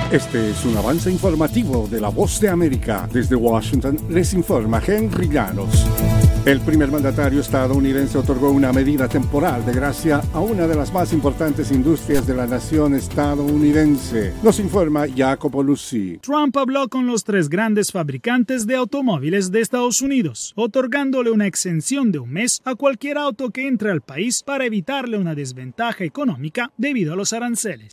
Este es un avance informativo de La Voz de América. Desde Washington les informa Henry Llanos. El primer mandatario estadounidense otorgó una medida temporal de gracia a una de las más importantes industrias de la nación estadounidense. Nos informa Jacopo Luzzi. Trump habló con los 3 grandes fabricantes de automóviles de Estados Unidos, otorgándole una exención de un mes a cualquier auto que entre al país para evitarle una desventaja económica debido a los aranceles.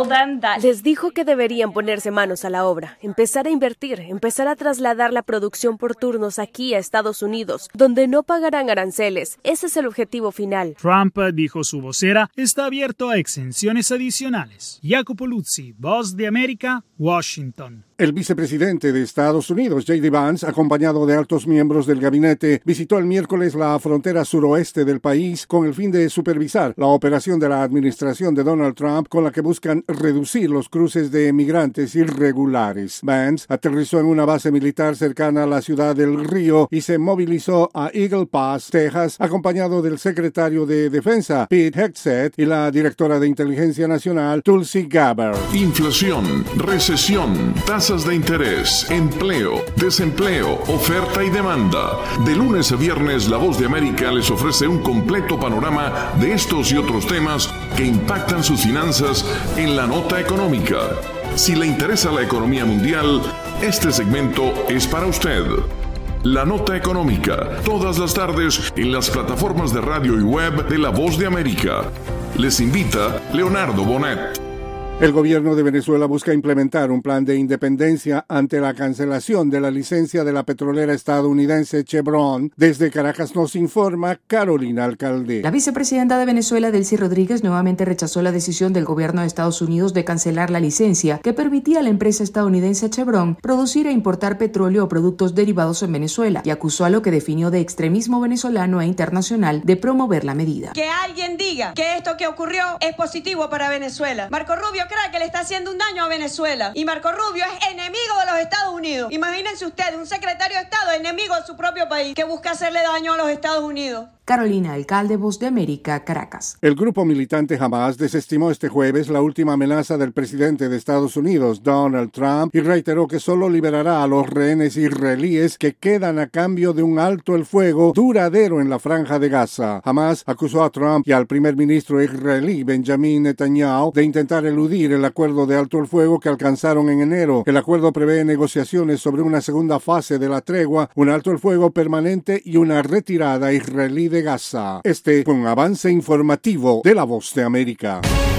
Les dijo que deberían ponerse manos a la obra, empezar a invertir, empezar a trasladar la producción por turnos aquí a Estados Unidos, donde no pagarán aranceles. Ese es el objetivo final. Trump, dijo su vocera, está abierto a exenciones adicionales. Jacopo Luzzi, Voz de América, Washington. El vicepresidente de Estados Unidos, J.D. Vance, acompañado de altos miembros del gabinete, visitó el miércoles la frontera suroeste del país con el fin de supervisar la operación de la administración de Donald Trump con la que buscan reducir los cruces de migrantes irregulares. Vance aterrizó en una base militar cercana a la ciudad del Río y se movilizó a Eagle Pass, Texas, acompañado del secretario de Defensa, Pete Hegseth, y la directora de Inteligencia Nacional, Tulsi Gabbard. Inflación, recesión, tasas de interés, empleo, desempleo, oferta y demanda. De lunes a viernes, La Voz de América les ofrece un completo panorama de estos y otros temas que impactan sus finanzas en la nota económica. Si le interesa la economía mundial, este segmento es para usted. La Nota Económica, todas las tardes en las plataformas de radio y web de La Voz de América. Les invita Leonardo Bonet. El gobierno de Venezuela busca implementar un plan de independencia ante la cancelación de la licencia de la petrolera estadounidense Chevron. Desde Caracas nos informa Carolina Alcalde. La vicepresidenta de Venezuela, Delcy Rodríguez, nuevamente rechazó la decisión del gobierno de Estados Unidos de cancelar la licencia que permitía a la empresa estadounidense Chevron producir e importar petróleo o productos derivados en Venezuela y acusó a lo que definió de extremismo venezolano e internacional de promover la medida. Que alguien diga que esto que ocurrió es positivo para Venezuela. Marco Rubio cree que le está haciendo un daño a Venezuela y Marco Rubio es enemigo de los Estados Unidos. Imagínense ustedes, un secretario de Estado enemigo de su propio país que busca hacerle daño a los Estados Unidos. Carolina Alcalde, Voz de América, Caracas. El grupo militante Hamas desestimó este jueves la última amenaza del presidente de Estados Unidos, Donald Trump, y reiteró que solo liberará a los rehenes israelíes que quedan a cambio de un alto el fuego duradero en la franja de Gaza. Hamas acusó a Trump y al primer ministro israelí, Benjamin Netanyahu, de intentar eludir el acuerdo de alto el fuego que alcanzaron en enero. El acuerdo prevé negociaciones sobre una segunda fase de la tregua, un alto el fuego permanente y una retirada israelí de Gaza. Este fue un avance informativo de La Voz de América.